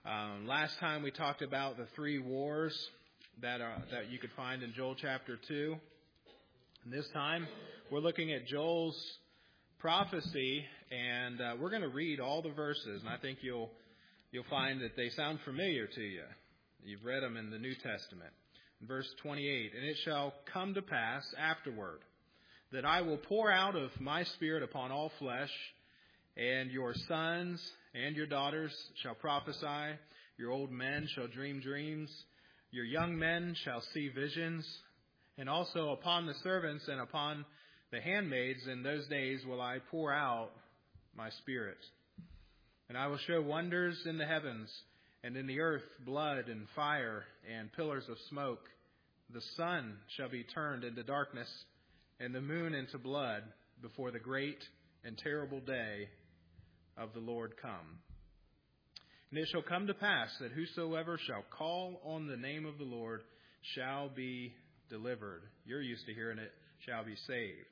Last time we talked about the three wars that you could find in Joel chapter 2. And this time we're looking at Joel's prophecy, and we're going to read all the verses, and I think you'll find that they sound familiar to you. You've read them in the New Testament. Verse 28, "And it shall come to pass afterward that I will pour out of my Spirit upon all flesh, and your sons and your daughters shall prophesy, your old men shall dream dreams, your young men shall see visions, and also upon the servants and upon the handmaids in those days will I pour out my Spirit. And I will show wonders in the heavens and in the earth, blood and fire and pillars of smoke. The sun shall be turned into darkness and the moon into blood before the great and terrible day of the Lord come. And it shall come to pass that whosoever shall call on the name of the Lord shall be delivered." You're used to hearing it, "shall be saved.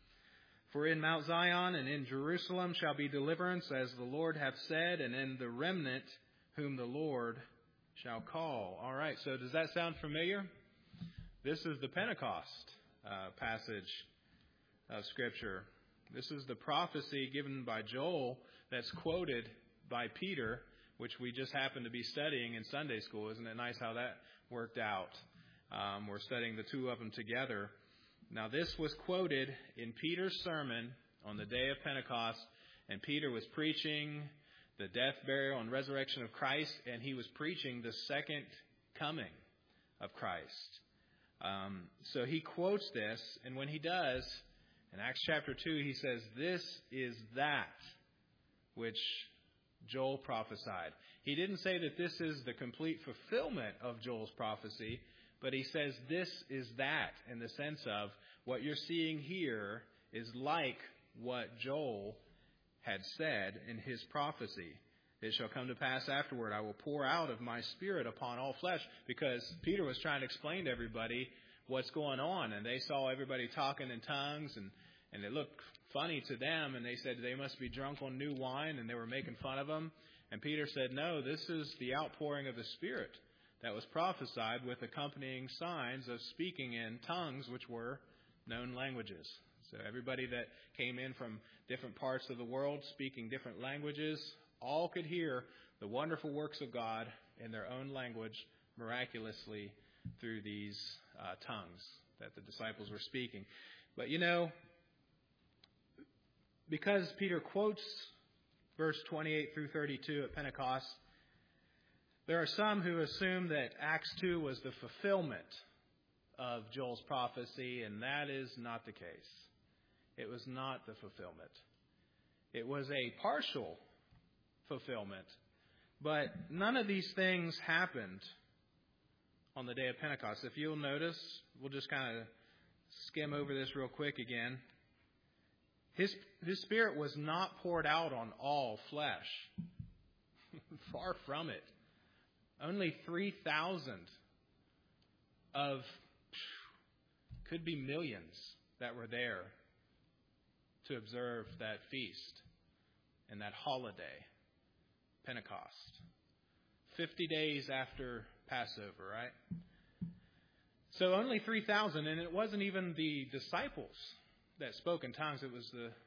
For in Mount Zion and in Jerusalem shall be deliverance, as the Lord hath said, and in the remnant whom the Lord shall call." All right, so does that sound familiar? This is the Pentecost passage of Scripture. This is the prophecy given by Joel that's quoted by Peter, which we just happened to be studying in Sunday school. Isn't it nice how that worked out? We're studying the two of them together. Now, this was quoted in Peter's sermon on the day of Pentecost, and Peter was preaching the death, burial, and resurrection of Christ, and he was preaching the second coming of Christ. So he quotes this, and when he does, in Acts chapter 2, he says, "This is that which Joel prophesied." He didn't say that this is the complete fulfillment of Joel's prophecy, but he says this is that, in the sense of what you're seeing here is like what Joel had said in his prophecy. "It shall come to pass afterward, I will pour out of my Spirit upon all flesh," because Peter was trying to explain to everybody what's going on, and they saw everybody talking in tongues, and it looked funny to them, and they said they must be drunk on new wine, and they were making fun of them. And Peter said, "No, this is the outpouring of the Spirit that was prophesied with accompanying signs of speaking in tongues, which were known languages." So everybody that came in from different parts of the world speaking different languages all could hear the wonderful works of God in their own language miraculously through these tongues that the disciples were speaking. But because Peter quotes verse 28 through 32 at Pentecost, there are some who assume that Acts 2 was the fulfillment of Joel's prophecy, and that is not the case. It was not the fulfillment. It was a partial fulfillment, but none of these things happened on the day of Pentecost. If you'll notice, we'll just kind of skim over this real quick again. His Spirit was not poured out on all flesh. Far from it. Only 3,000 of, could be millions, that were there to observe that feast and that holiday, Pentecost. 50 days after Passover, right? So only 3,000, and it wasn't even the disciples that spoke in tongues. It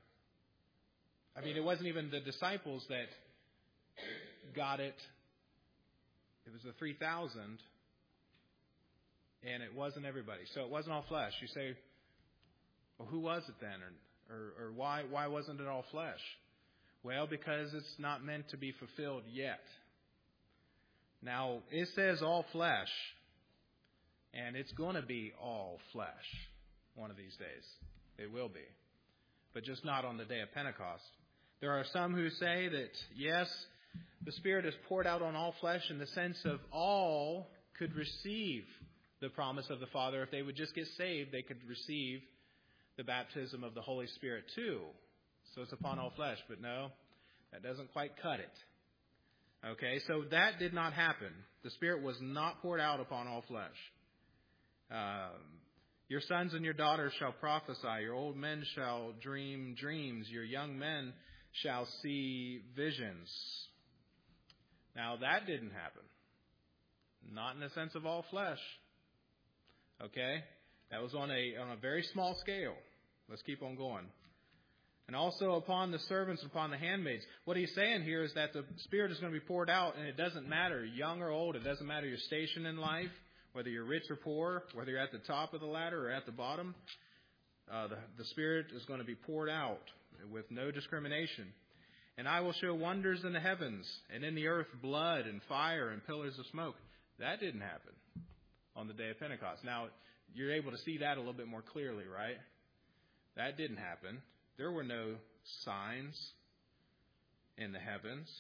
wasn't even the disciples that got it. It was the 3,000, and it wasn't everybody. So it wasn't all flesh. You say, well, who was it then? Or why wasn't it all flesh? Well, because it's not meant to be fulfilled yet. Now, it says all flesh, and it's going to be all flesh one of these days. It will be, but just not on the day of Pentecost. There are some who say that, yes, the Spirit is poured out on all flesh in the sense of all could receive the promise of the Father. If they would just get saved, they could receive the baptism of the Holy Spirit too. So it's upon all flesh, but no, that doesn't quite cut it. Okay, so that did not happen. The Spirit was not poured out upon all flesh. Your sons and your daughters shall prophesy. Your old men shall dream dreams. Your young men shall see visions. Now, that didn't happen. Not in the sense of all flesh. Okay? That was on a very small scale. Let's keep on going. And also upon the servants, upon the handmaids. What he's saying here is that the Spirit is going to be poured out, and it doesn't matter, young or old. It doesn't matter your station in life, whether you're rich or poor, whether you're at the top of the ladder or at the bottom. The Spirit is going to be poured out with no discrimination. And I will show wonders in the heavens and in the earth, blood and fire and pillars of smoke. That didn't happen on the day of Pentecost. Now, you're able to see that a little bit more clearly, right? That didn't happen. There were no signs in the heavens.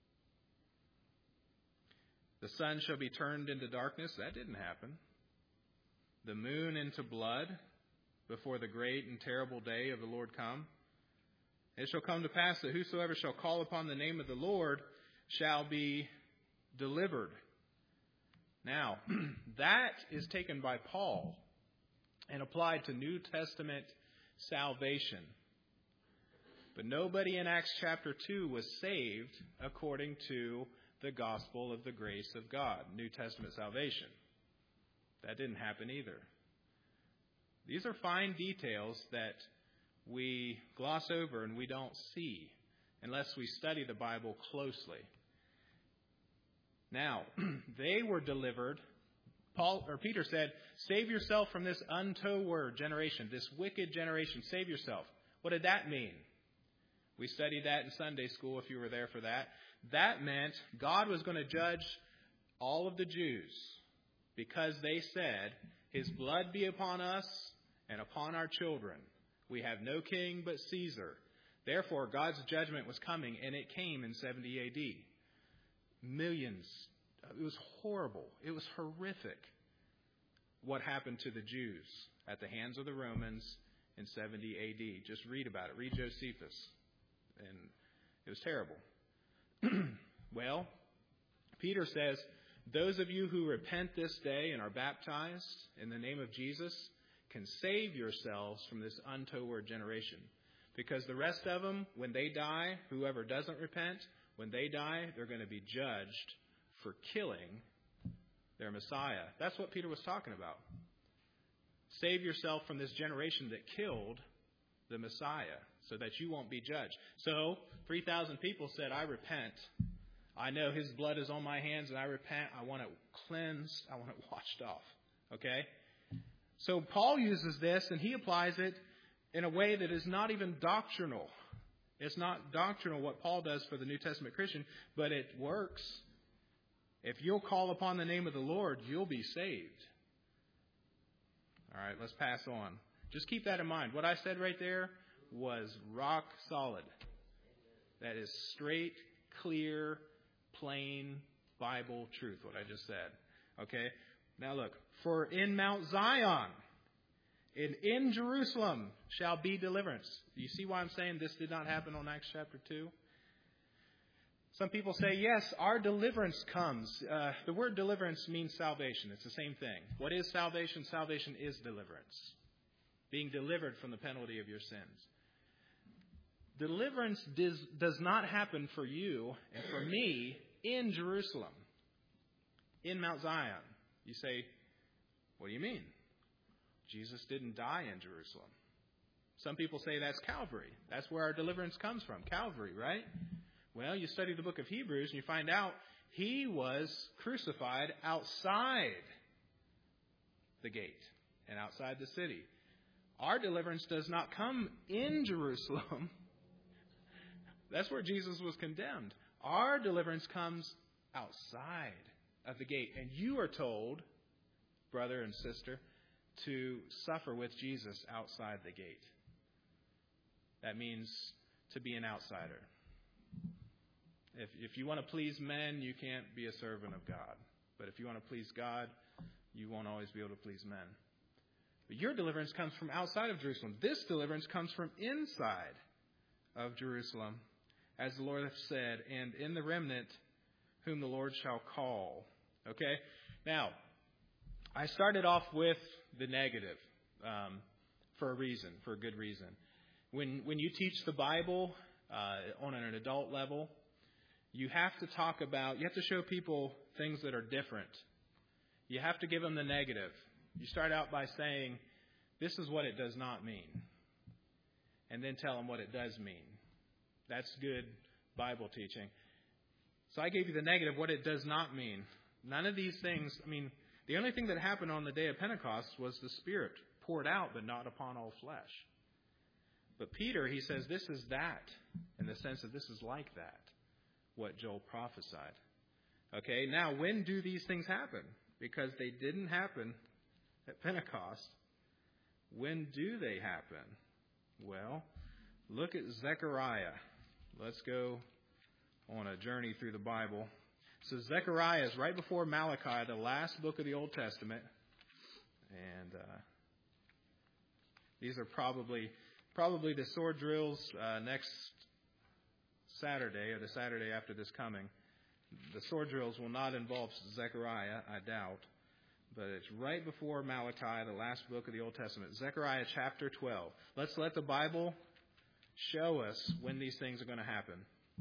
The sun shall be turned into darkness. That didn't happen. The moon into blood before the great and terrible day of the Lord come. It shall come to pass that whosoever shall call upon the name of the Lord shall be delivered. Now, that is taken by Paul and applied to New Testament salvation. But nobody in Acts chapter 2 was saved according to the gospel of the grace of God, New Testament salvation. That didn't happen either. These are fine details that we gloss over and we don't see unless we study the Bible closely. Now, they were delivered. Peter said, save yourself from this untoward generation, this wicked generation. Save yourself. What did that mean? We studied that in Sunday school if you were there for that. That meant God was going to judge all of the Jews because they said, his blood be upon us and upon our children. We have no king but Caesar. Therefore, God's judgment was coming, and it came in 70 A.D. Millions. It was horrible. It was horrific what happened to the Jews at the hands of the Romans in 70 A.D. Just read about it. Read Josephus. And it was terrible. Well, Peter says, those of you who repent this day and are baptized in the name of Jesus can save yourselves from this untoward generation. Because the rest of them, when they die, whoever doesn't repent, when they die, they're going to be judged for killing their Messiah. That's what Peter was talking about. Save yourself from this generation that killed the Messiah so that you won't be judged. So 3,000 people said, I repent. I know his blood is on my hands and I repent. I want it cleansed. I want it washed off. Okay? So Paul uses this and he applies it in a way that is not even doctrinal. It's not doctrinal what Paul does for the New Testament Christian, but it works. If you'll call upon the name of the Lord, you'll be saved. All right, let's pass on. Just keep that in mind. What I said right there was rock solid. That is straight, clear, plain Bible truth, what I just said. Okay? Now look. For in Mount Zion, and in Jerusalem shall be deliverance. Do you see why I'm saying this did not happen on Acts chapter 2? Some people say, yes, our deliverance comes. The word deliverance means salvation. It's the same thing. What is salvation? Salvation is deliverance. Being delivered from the penalty of your sins. Deliverance does not happen for you and for me in Jerusalem, in Mount Zion. You say, what do you mean? Jesus didn't die in Jerusalem. Some people say that's Calvary. That's where our deliverance comes from. Calvary, right? Well, you study the book of Hebrews and you find out he was crucified outside the gate and outside the city. Our deliverance does not come in Jerusalem. That's where Jesus was condemned. Our deliverance comes outside of the gate. And you are told, brother and sister, to suffer with Jesus outside the gate. That means to be an outsider. If you want to please men, you can't be a servant of God. But if you want to please God, you won't always be able to please men. But your deliverance comes from outside of Jerusalem. This deliverance comes from inside of Jerusalem, as the Lord hath said, and in the remnant whom the Lord shall call. Okay? Now, I started off with the negative for a reason, for a good reason. When you teach the Bible on an adult level, you have to show people things that are different. You have to give them the negative. You start out by saying, this is what it does not mean. And then tell them what it does mean. That's good Bible teaching. So I gave you the negative, what it does not mean. None of these things, the only thing that happened on the day of Pentecost was the Spirit poured out, but not upon all flesh. But Peter, he says, this is that, in the sense that this is like that, what Joel prophesied. Okay, now when do these things happen? Because they didn't happen at Pentecost. When do they happen? Well, look at Zechariah. Let's go on a journey through the Bible. So Zechariah is right before Malachi, the last book of the Old Testament. And these are probably the sword drills next Saturday, or the Saturday after this coming. The sword drills will not involve Zechariah, I doubt. But it's right before Malachi, the last book of the Old Testament. Zechariah chapter 12. Let's let the Bible show us when these things are going to happen.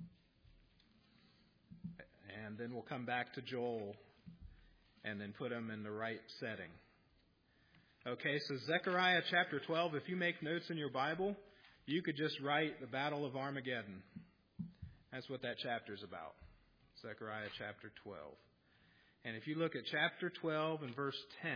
And then we'll come back to Joel and then put them in the right setting. Okay, so Zechariah chapter 12, if you make notes in your Bible, you could just write the Battle of Armageddon. That's what that chapter is about. Zechariah chapter 12. And if you look at chapter 12 and verse 10.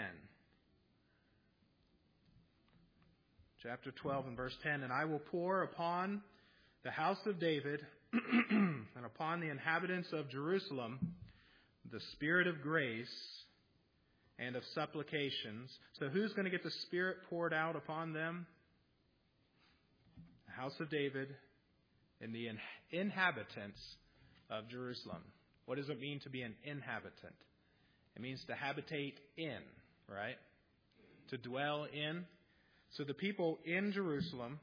Chapter 12 and verse 10. And I will pour upon the house of David and upon the inhabitants of Jerusalem the spirit of grace and of supplications. So who's going to get the Spirit poured out upon them? The house of David and the inhabitants of Jerusalem. What does it mean to be an inhabitant? It means to habitate in, right? To dwell in. So the people in Jerusalem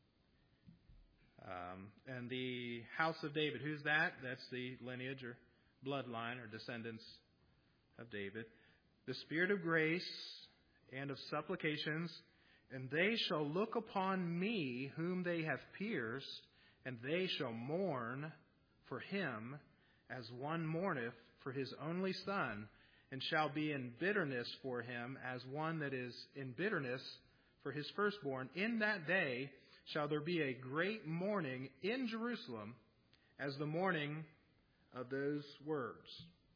and the house of David. Who's that? That's the lineage or bloodline or descendants of David. The spirit of grace and of supplications, and they shall look upon me whom they have pierced, and they shall mourn for him as one mourneth for his only son, and shall be in bitterness for him as one that is in bitterness for his firstborn. In that day shall there be a great mourning in Jerusalem, as the mourning of those words.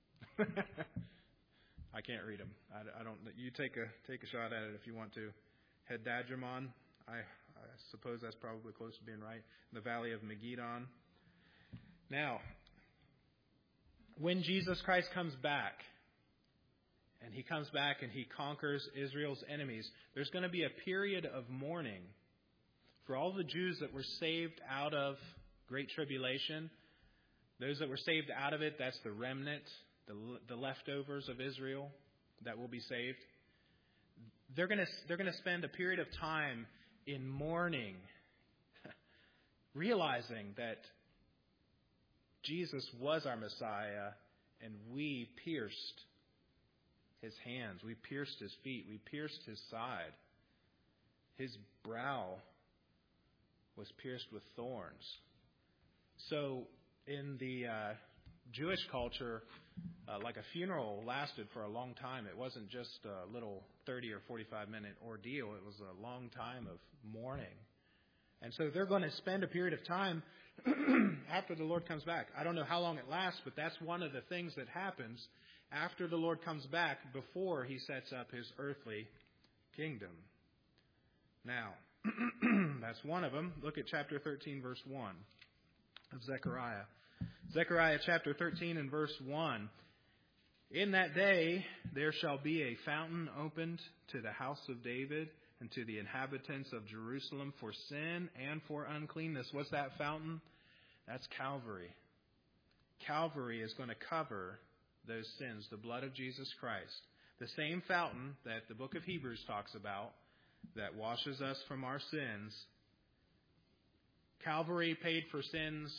I can't read them. I don't. You take a shot at it if you want to. Hedadramon. I suppose that's probably close to being right. The valley of Megiddon. Now, when Jesus Christ comes back, and he comes back and he conquers Israel's enemies, there's going to be a period of mourning for all the Jews that were saved out of Great Tribulation. Those that were saved out of it, that's the remnant, the leftovers of Israel that will be saved. They're going to spend a period of time in mourning, realizing that Jesus was our Messiah, and we pierced his hands, we pierced his feet, we pierced his side. His brow was pierced with thorns. So in the Jewish culture, like a funeral lasted for a long time. It wasn't just a little 30 or 45-minute ordeal. It was a long time of mourning. And so they're going to spend a period of time after the Lord comes back. I don't know how long it lasts, but that's one of the things that happens after the Lord comes back before he sets up his earthly kingdom. Now, that's one of them. Look at chapter 13, verse 1 of Zechariah. Zechariah chapter 13 and verse 1. In that day there shall be a fountain opened to the house of David and to the inhabitants of Jerusalem for sin and for uncleanness. What's that fountain? That's Calvary. Calvary is going to cover those sins, the blood of Jesus Christ. The same fountain that the book of Hebrews talks about that washes us from our sins. Calvary paid for sins,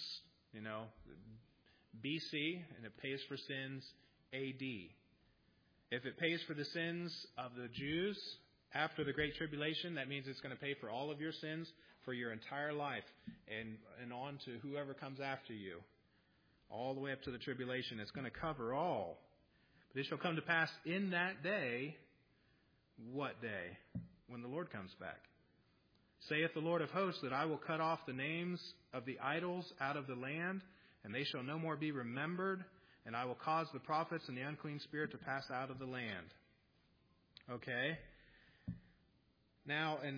BC, and it pays for sins AD. If it pays for the sins of the Jews after the Great Tribulation, that means it's going to pay for all of your sins for your entire life and on to whoever comes after you. all the way up to the tribulation. It's going to cover all. But it shall come to pass in that day. What day? When the Lord comes back. Saith the Lord of hosts, that I will cut off the names of the idols out of the land, and they shall no more be remembered, and I will cause the prophets and the unclean spirit to pass out of the land. Okay. Now,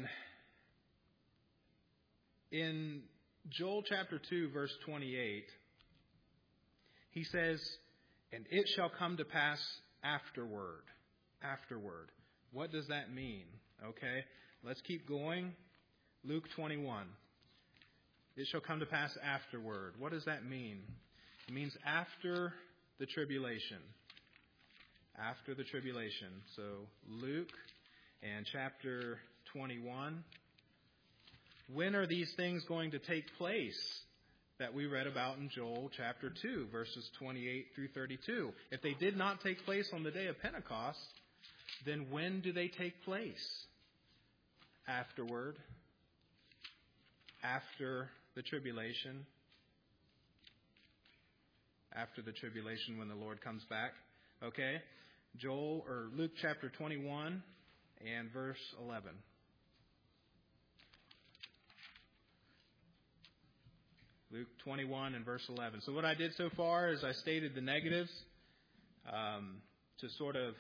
in Joel chapter 2, verse 28, he says, and it shall come to pass afterward. Afterward. What does that mean? Okay, let's keep going. Luke 21. It shall come to pass afterward. What does that mean? It means after the tribulation. After the tribulation. So Luke and chapter 21. When are these things going to take place that we read about in Joel chapter 2, verses 28 through 32? If they did not take place on the day of Pentecost, then when do they take place? Afterward. After the tribulation. After the tribulation, when the Lord comes back. Okay? Luke chapter 21 and verse 11. Luke 21 and verse 11. So what I did so far is I stated the negatives to sort of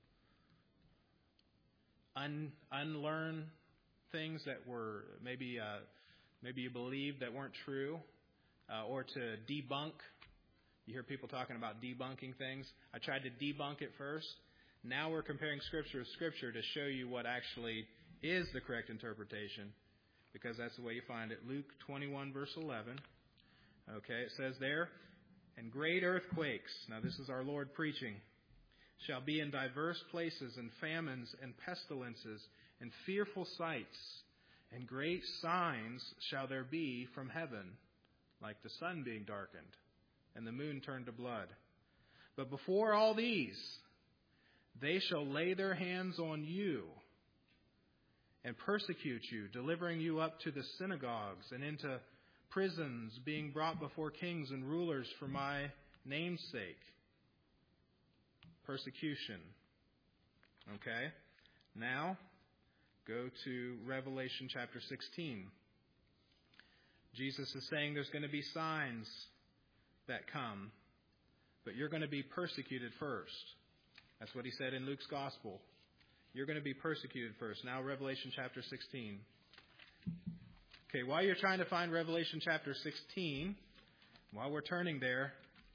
unlearn things that were maybe you believed that weren't true, or to debunk. You hear people talking about debunking things. I tried to debunk it first. Now we're comparing Scripture with Scripture to show you what actually is the correct interpretation, because that's the way you find it. Luke 21, verse 11. Okay, it says there, and great earthquakes, now this is our Lord preaching, shall be in diverse places, and famines and pestilences and fearful sights, and great signs shall there be from heaven, like the sun being darkened, and the moon turned to blood. But before all these, they shall lay their hands on you and persecute you, delivering you up to the synagogues and into prisons, being brought before kings and rulers for my name's sake. Persecution. Okay? Now, go to Revelation chapter 16. Jesus is saying there's going to be signs that come, but you're going to be persecuted first. That's what he said in Luke's gospel. You're going to be persecuted first. Now, Revelation chapter 16. Okay, while you're trying to find Revelation chapter 16, while we're turning there,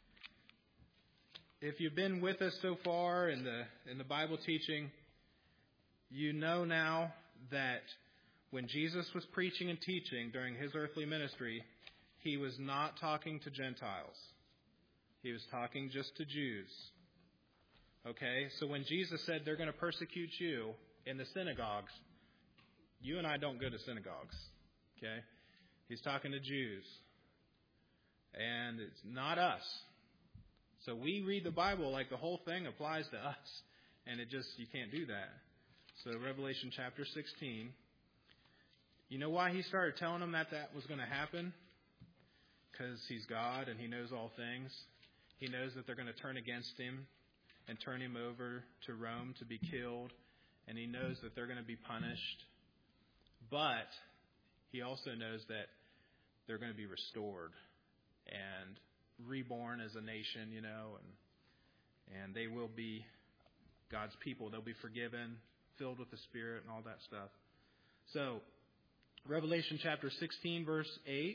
if you've been with us so far in the Bible teaching, you know now that when Jesus was preaching and teaching during his earthly ministry, he was not talking to Gentiles. He was talking just to Jews. Okay, so when Jesus said they're going to persecute you in the synagogues, you and I don't go to synagogues. Okay, he's talking to Jews. And it's not us. So we read the Bible like the whole thing applies to us. And you can't do that. So Revelation chapter 16. You know why he started telling them that was going to happen? Because he's God and he knows all things. He knows that they're going to turn against him and turn him over to Rome to be killed. And he knows that they're going to be punished. But he also knows that they're going to be restored and reborn as a nation, and they will be God's people. They'll be forgiven, filled with the Spirit and all that stuff. So, Revelation chapter 16, verse 8.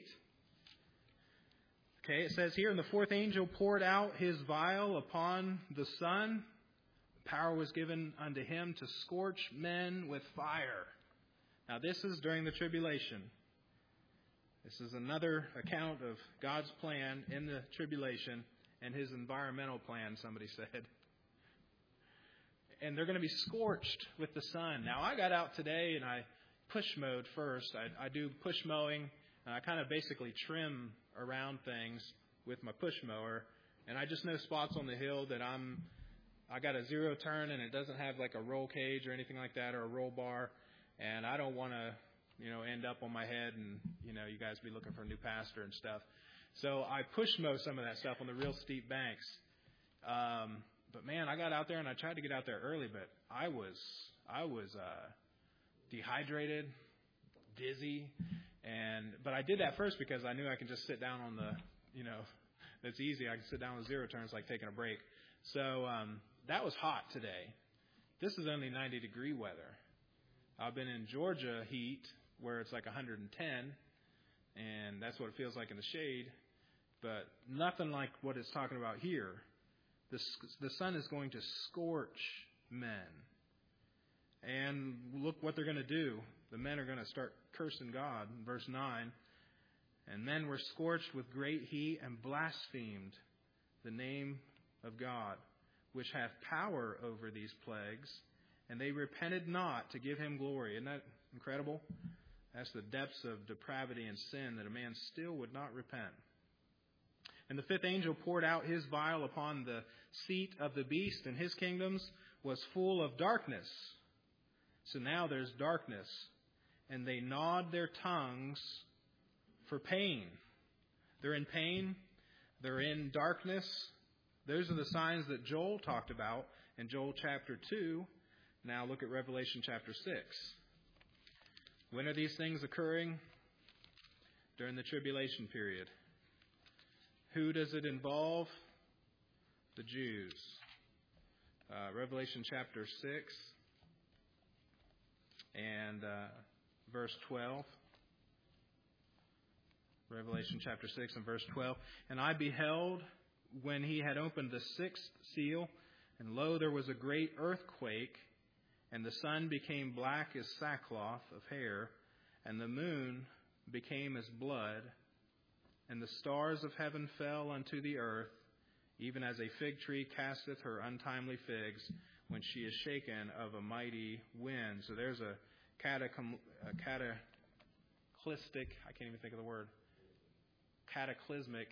Okay, it says here, and the fourth angel poured out his vial upon the sun. Power was given unto him to scorch men with fire. Now, this is during the tribulation. This is another account of God's plan in the tribulation and his environmental plan, somebody said. And they're going to be scorched with the sun. Now, I got out today and I push mowed first. I do push mowing. And I kind of basically trim around things with my push mower. And I just know spots on the hill that I got a zero turn and it doesn't have like a roll cage or anything like that or a roll bar. And I don't want to end up on my head and, you guys be looking for a new pastor and stuff. So I push mowed some of that stuff on the real steep banks. But man, I got out there and I tried to get out there early, but I was dehydrated, dizzy, but I did that first because I knew I could just sit down on the, it's easy. I can sit down with zero turns like taking a break. So that was hot today. This is only 90-degree weather. I've been in Georgia heat where it's like 110, and that's what it feels like in the shade, but nothing like what it's talking about here. The sun is going to scorch men. And look what they're going to do. The men are going to start cursing God. In verse 9, and men were scorched with great heat and blasphemed the name of God, which hath power over these plagues, and they repented not to give him glory. Isn't that incredible? That's the depths of depravity and sin, that a man still would not repent. And the fifth angel poured out his vial upon the seat of the beast, and his kingdoms was full of darkness. So now there's darkness, and they gnawed their tongues for pain. They're in pain. They're in darkness. Those are the signs that Joel talked about in Joel chapter 2. Now look at Revelation chapter 6. When are these things occurring? During the tribulation period. Who does it involve? The Jews. Revelation chapter 6 and verse 12. Revelation chapter 6 and verse 12. And I beheld when he had opened the sixth seal, and lo, there was a great earthquake, and the sun became black as sackcloth of hair, and the moon became as blood, and the stars of heaven fell unto the earth, even as a fig tree casteth her untimely figs when she is shaken of a mighty wind. So there's a cataclysmic, I can't even think of the word, cataclysmic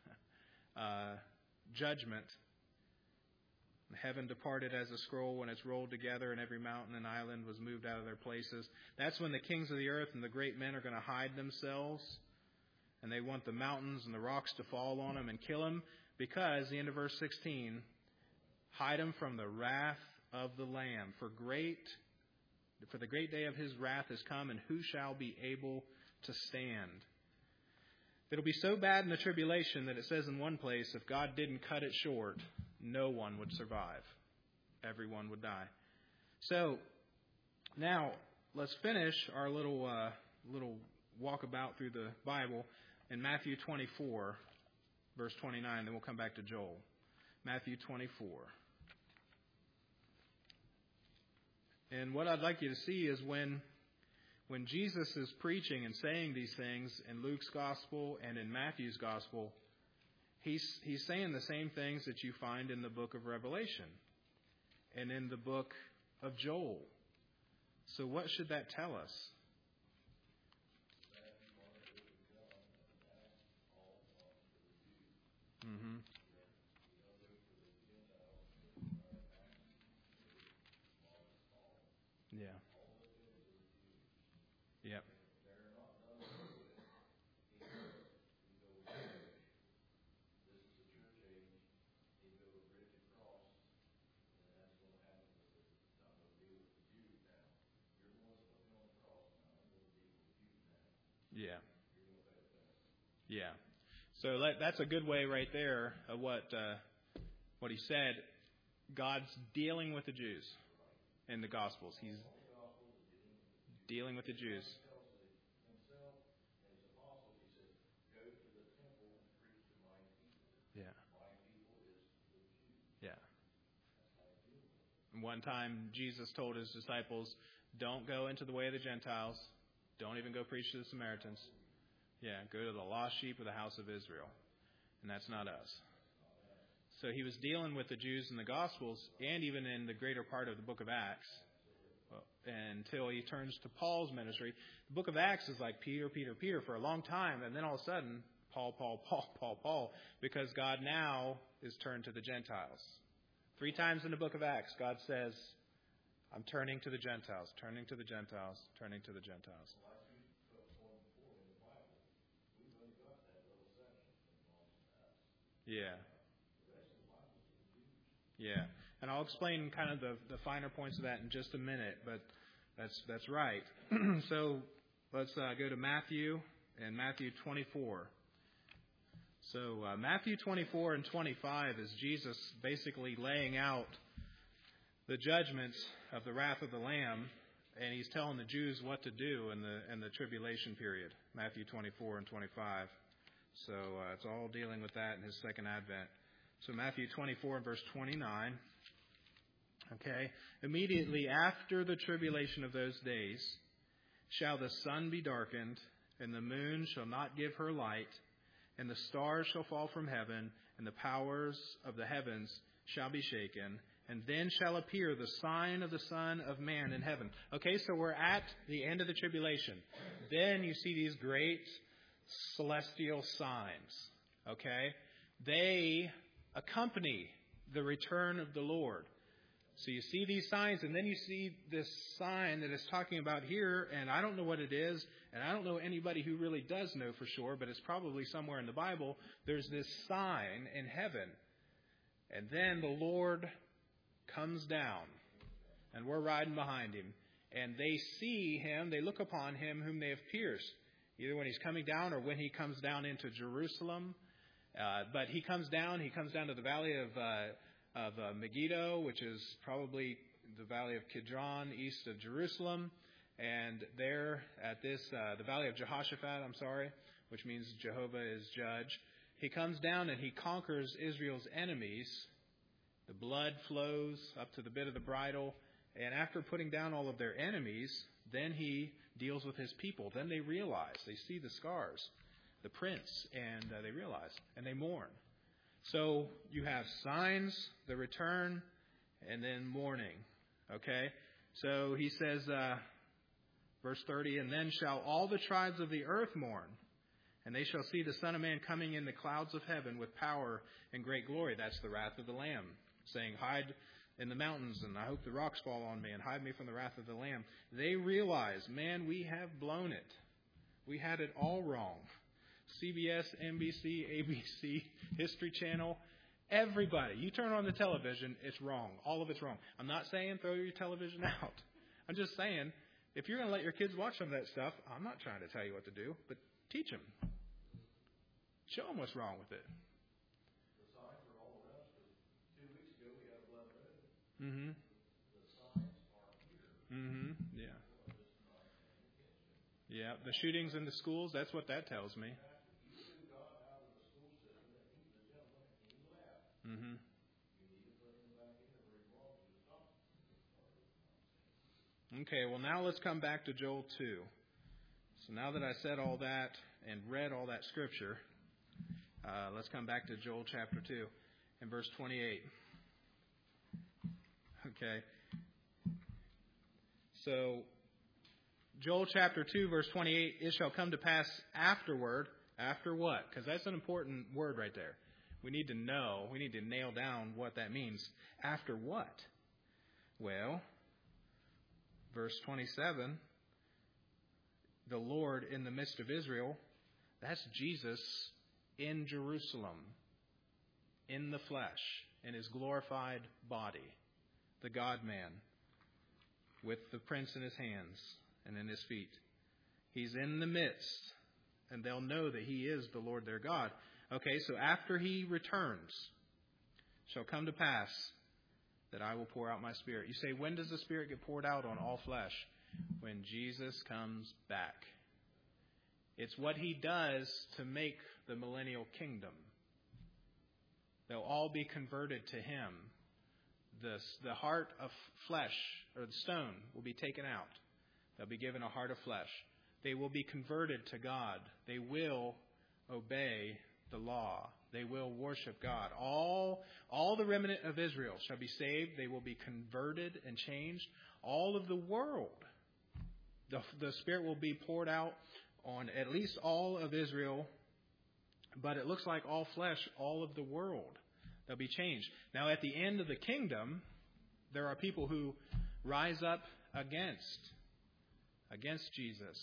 judgment. Heaven departed as a scroll when it's rolled together, and every mountain and island was moved out of their places. That's when the kings of the earth and the great men are going to hide themselves. And they want the mountains and the rocks to fall on them and kill them, because, the end of verse 16, hide them from the wrath of the Lamb. For the great day of his wrath is come, and who shall be able to stand? It'll be so bad in the tribulation that it says in one place, if God didn't cut it short, no one would survive. Everyone would die. So, now, let's finish our little walkabout through the Bible in Matthew 24, verse 29. Then we'll come back to Joel. Matthew 24. And what I'd like you to see is when Jesus is preaching and saying these things in Luke's gospel and in Matthew's gospel, he's saying the same things that you find in the book of Revelation and in the book of Joel. So what should that tell us? Mm-hmm. Yeah. Yep. Yeah. Yeah. So that's a good way right there of what he said. God's dealing with the Jews in the Gospels. He's dealing with the Jews. Yeah. Yeah. One time Jesus told his disciples, don't go into the way of the Gentiles. Don't even go preach to the Samaritans. Yeah, go to the lost sheep of the house of Israel. And that's not us. So he was dealing with the Jews in the Gospels and even in the greater part of the book of Acts until he turns to Paul's ministry. The book of Acts is like Peter, Peter, Peter for a long time. And then all of a sudden, Paul, Paul, Paul, Paul, Paul, because God now is turned to the Gentiles. 3 times in the book of Acts, God says, I'm turning to the Gentiles, turning to the Gentiles, turning to the Gentiles. Yeah. Yeah. And I'll explain kind of the finer points of that in just a minute, but that's right. So let's go to Matthew and Matthew 24. So Matthew 24 and 25 is Jesus basically laying out the judgments of the wrath of the Lamb, and he's telling the Jews what to do in the tribulation period. Matthew 24 and 25. So it's all dealing with that in his second advent. So Matthew 24 and verse 29. Okay. Immediately after the tribulation of those days shall the sun be darkened, and the moon shall not give her light, and the stars shall fall from heaven, and the powers of the heavens shall be shaken. And then shall appear the sign of the Son of Man in heaven. Okay, so we're at the end of the tribulation. Then you see these great celestial signs. Okay? They accompany the return of the Lord. So you see these signs, and then you see this sign that it's talking about here, and I don't know what it is, and I don't know anybody who really does know for sure, but it's probably somewhere in the Bible. There's this sign in heaven, and then the Lord comes down, and we're riding behind him, and they see him, they look upon him whom they have pierced, either when he's coming down or when he comes down into Jerusalem. But he comes down to the valley of Megiddo, which is probably the valley of Kidron, east of Jerusalem. And there at this, the valley of Jehoshaphat, which means Jehovah is judge. He comes down and he conquers Israel's enemies. The blood flows up to the bit of the bridle. And after putting down all of their enemies, then he deals with his people. Then they realize, they see the scars, the prints, and they realize, and they mourn. So you have signs, the return, and then mourning. Okay? So he says, verse 30, and then shall all the tribes of the earth mourn, and they shall see the Son of Man coming in the clouds of heaven with power and great glory. That's the wrath of the Lamb, saying, hide in the mountains, and I hope the rocks fall on me, and hide me from the wrath of the Lamb. They realize, man, we have blown it. We had it all wrong. CBS, NBC, ABC, History Channel, everybody. You turn on the television, it's wrong. All of it's wrong. I'm not saying throw your television out. I'm just saying, if you're going to let your kids watch some of that stuff, I'm not trying to tell you what to do, but teach them. Show them what's wrong with it. The signs are all around us. 2 weeks ago, we had a blood red. Mm-hmm. The signs are here. Mm-hmm. Yeah. Yeah. The shootings in the schools, that's what that tells me. Mm-hmm. Okay, well now let's come back to Joel 2. So now that I said all that and read all that scripture, let's come back to Joel chapter 2 and verse 28. Okay. So Joel chapter 2 verse 28, it shall come to pass afterward. After what? Because that's an important word right there. We need to know, we need to nail down what that means. After what? Well, verse 27, the Lord in the midst of Israel, that's Jesus in Jerusalem, in the flesh, in his glorified body, the God-man, with the prints in his hands and in his feet. He's in the midst, and they'll know that he is the Lord their God. Okay, so after he returns, shall come to pass that I will pour out my Spirit. You say, when does the Spirit get poured out on all flesh? When Jesus comes back. It's what he does to make the millennial kingdom. They'll all be converted to him. The heart of flesh, or the stone, will be taken out. They'll be given a heart of flesh. They will be converted to God. They will obey the law. They will worship God. All the remnant of Israel shall be saved. They will be converted and changed. All of the world, the Spirit will be poured out on at least all of Israel, but it looks like all flesh, all of the world. They'll be changed. Now, at the end of the kingdom, there are people who rise up against Jesus,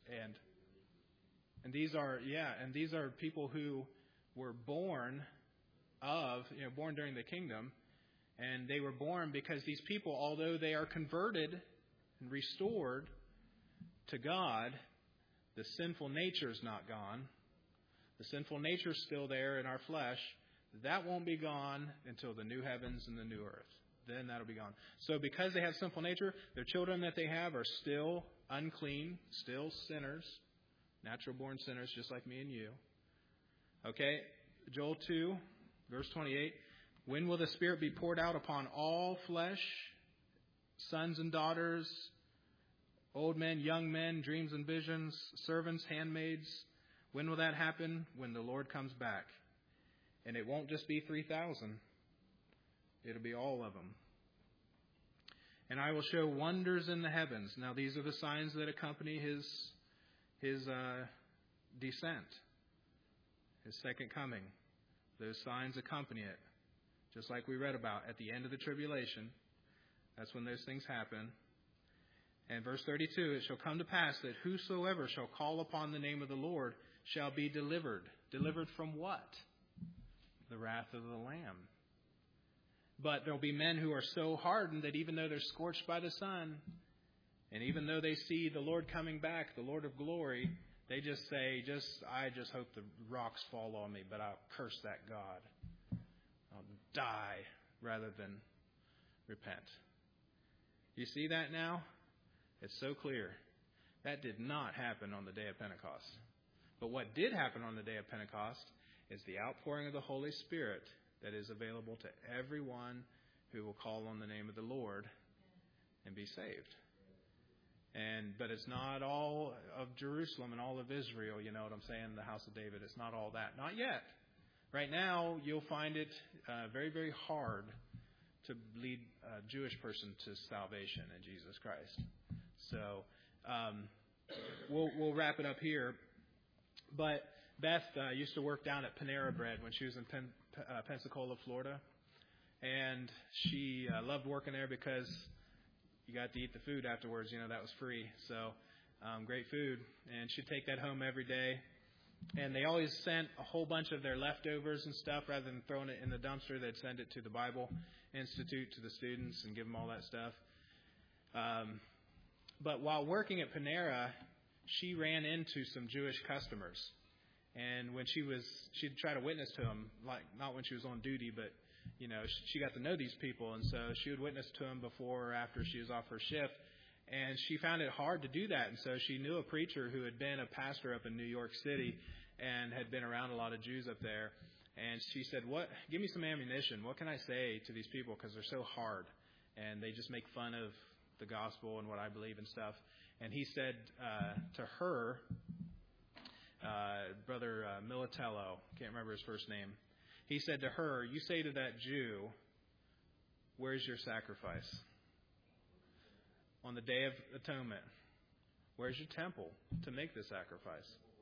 and these are people who were born born during the kingdom. And they were born because these people, although they are converted and restored to God, the sinful nature is not gone. The sinful nature is still there in our flesh. That won't be gone until the new heavens and the new earth. Then that'll be gone. So because they have sinful nature, their children that they have are still unclean, still sinners, natural-born sinners just like me and you. Okay, Joel 2, verse 28. When will the Spirit be poured out upon all flesh, sons and daughters, old men, young men, dreams and visions, servants, handmaids? When will that happen? When the Lord comes back. And it won't just be 3,000. It'll be all of them. And I will show wonders in the heavens. Now these are the signs that accompany his descent, his second coming. Those signs accompany it. Just like we read about at the end of the tribulation. That's when those things happen. And verse 32, it shall come to pass that whosoever shall call upon the name of the Lord shall be delivered. Delivered from what? The wrath of the Lamb. But there will be men who are so hardened that even though they're scorched by the sun, and even though they see the Lord coming back, the Lord of glory, they just say, I just hope the rocks fall on me, but I'll curse that God. I'll die rather than repent. You see that now? It's so clear. That did not happen on the day of Pentecost. But what did happen on the day of Pentecost is the outpouring of the Holy Spirit that is available to everyone who will call on the name of the Lord and be saved. But it's not all of Jerusalem and all of Israel, you know what I'm saying, the house of David. It's not all that. Not yet. Right now, you'll find it very, very hard to lead a Jewish person to salvation in Jesus Christ. So we'll wrap it up here. But Beth used to work down at Panera Bread when she was in Pensacola, Florida. And she loved working there because you got to eat the food afterwards. You know, that was free. So great food. And she'd take that home every day. And they always sent a whole bunch of their leftovers and stuff. Rather than throwing it in the dumpster, they'd send it to the Bible Institute, to the students, and give them all that stuff. But while working at Panera, she ran into some Jewish customers. And when she'd try to witness to them, like not when she was on duty, but, you know, she got to know these people. And so she would witness to them before or after she was off her shift. And she found it hard to do that. And so she knew a preacher who had been a pastor up in New York City and had been around a lot of Jews up there. And she said, give me some ammunition. What can I say to these people? Because they're so hard. And they just make fun of the gospel and what I believe and stuff. And he said to her, Brother Militello, can't remember his first name. He said to her, you say to that Jew, where's your sacrifice? On the Day of Atonement, where's your temple to make the sacrifice?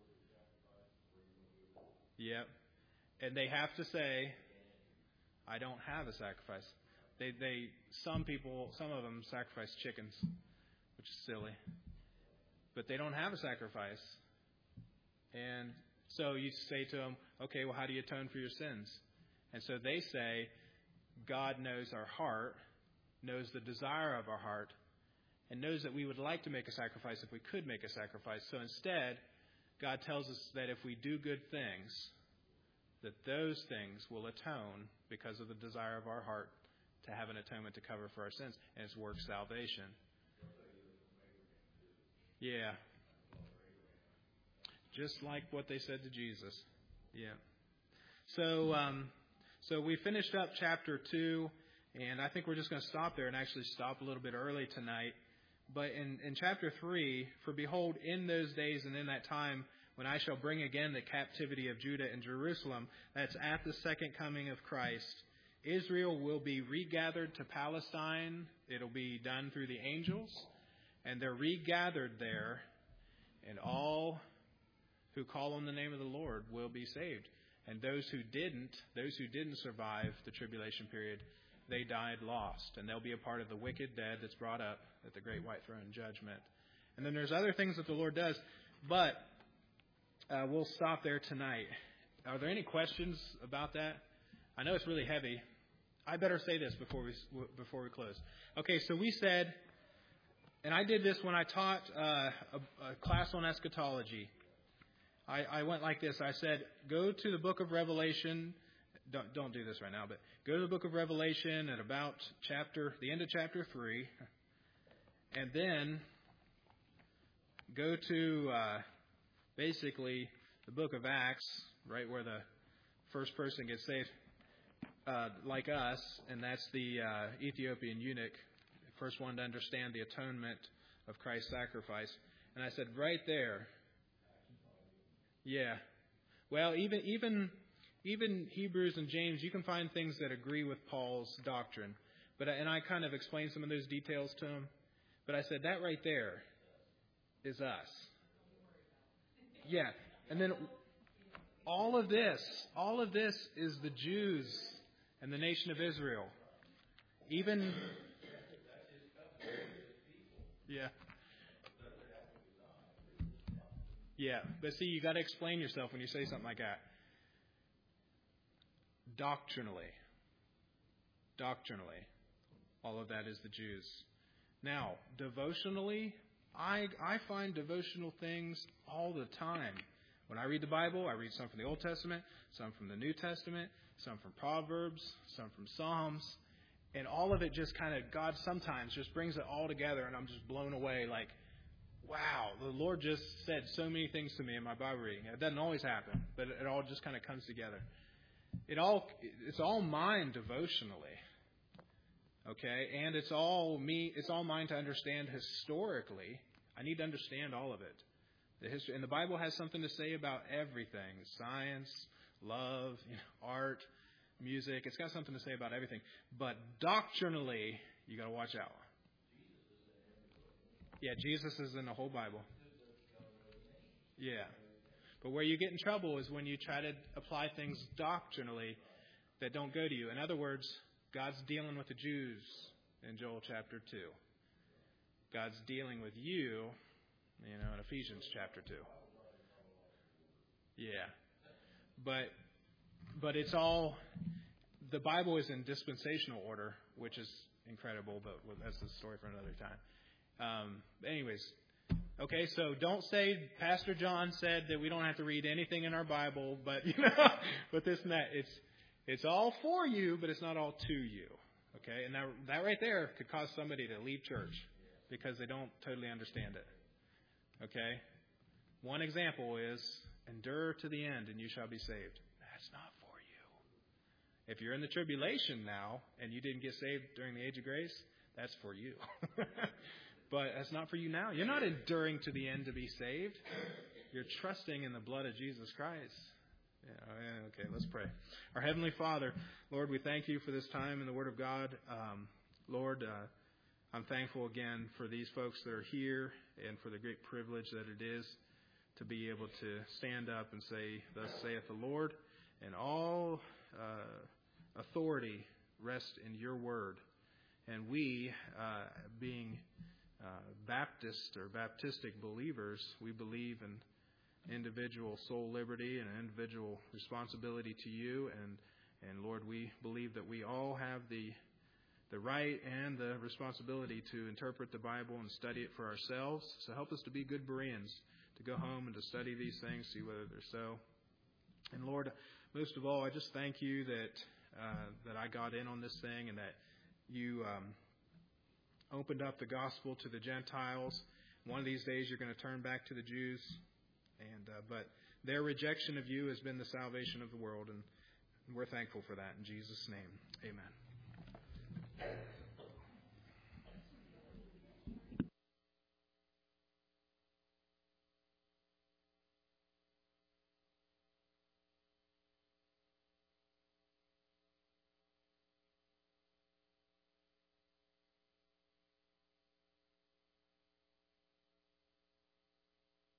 Yep. And they have to say, I don't have a sacrifice. Some of them sacrifice chickens, which is silly. But they don't have a sacrifice. And so you say to them, okay, well, how do you atone for your sins? And so they say, God knows our heart, knows the desire of our heart, and knows that we would like to make a sacrifice if we could make a sacrifice. So instead, God tells us that if we do good things, that those things will atone because of the desire of our heart to have an atonement to cover for our sins. And it's work salvation. Yeah. Just like what they said to Jesus. Yeah. So we finished up chapter 2, and I think we're just going to stop there and actually stop a little bit early tonight. But in chapter 3, for behold, in those days and in that time, when I shall bring again the captivity of Judah and Jerusalem, that's at the second coming of Christ, Israel will be regathered to Palestine. It'll be done through the angels, and they're regathered there, and all who call on the name of the Lord will be saved. And those who didn't survive the tribulation period, they died lost, and they'll be a part of the wicked dead that's brought up at the great white throne judgment. And then there's other things that the Lord does, but we'll stop there tonight. Are there any questions about that? I know it's really heavy. I better say this before we close. Okay, so we said, and I did this when I taught a class on eschatology. I went like this. I said, go to the book of Revelation. Don't do this right now, but go to the book of Revelation at about the end of chapter 3, and then go to basically the book of Acts, right where the first person gets saved, like us, and that's the Ethiopian eunuch, first one to understand the atonement of Christ's sacrifice. And I said, right there. Yeah. Well, even Hebrews and James, you can find things that agree with Paul's doctrine. And I kind of explained some of those details to him. But I said, that right there is us. Yeah. And then all of this is the Jews and the nation of Israel. Even, yeah. Yeah, but see, you got to explain yourself when you say something like that. Doctrinally, all of that is the Jews. Now, devotionally, I find devotional things all the time. When I read the Bible, I read some from the Old Testament, some from the New Testament, some from Proverbs, some from Psalms, and all of it just kind of, God sometimes just brings it all together, and I'm just blown away like, wow, the Lord just said so many things to me in my Bible reading. It doesn't always happen, but it all just kind of comes together. It's all mine devotionally, okay? And it's all mine to understand historically. I need to understand all of it. The history, and the Bible has something to say about everything: science, love, art, music. It's got something to say about everything. But doctrinally, you got to watch out. Yeah, Jesus is in the whole Bible. Yeah. But where you get in trouble is when you try to apply things doctrinally that don't go to you. In other words, God's dealing with the Jews in Joel chapter 2. God's dealing with you, in Ephesians chapter 2. Yeah. But it's all, the Bible is in dispensational order, which is incredible, but that's a story for another time. Anyways, okay, so don't say Pastor John said that we don't have to read anything in our Bible, but but this and that. It's all for you, but it's not all to you. Okay, and that right there could cause somebody to leave church because they don't totally understand it. Okay, one example is endure to the end, and you shall be saved. That's not for you. If you're in the tribulation now and you didn't get saved during the age of grace, that's for you. But that's not for you now. You're not enduring to the end to be saved. You're trusting in the blood of Jesus Christ. Yeah, okay, let's pray. Our Heavenly Father, Lord, we thank you for this time in the Word of God. Lord, I'm thankful again for these folks that are here and for the great privilege that it is to be able to stand up and say, "Thus saith the Lord," and all authority rests in your Word. And we, being Baptist or Baptistic believers, we believe in individual soul liberty and individual responsibility to you. And Lord, we believe that we all have the right and the responsibility to interpret the Bible and study it for ourselves. So help us to be good Bereans, to go home and to study these things, see whether they're so. And Lord, most of all, I just thank you that I got in on this thing and that you opened up the gospel to the Gentiles. One of these days you're going to turn back to the Jews, but their rejection of you has been the salvation of the world, and we're thankful for that. In Jesus' name, amen.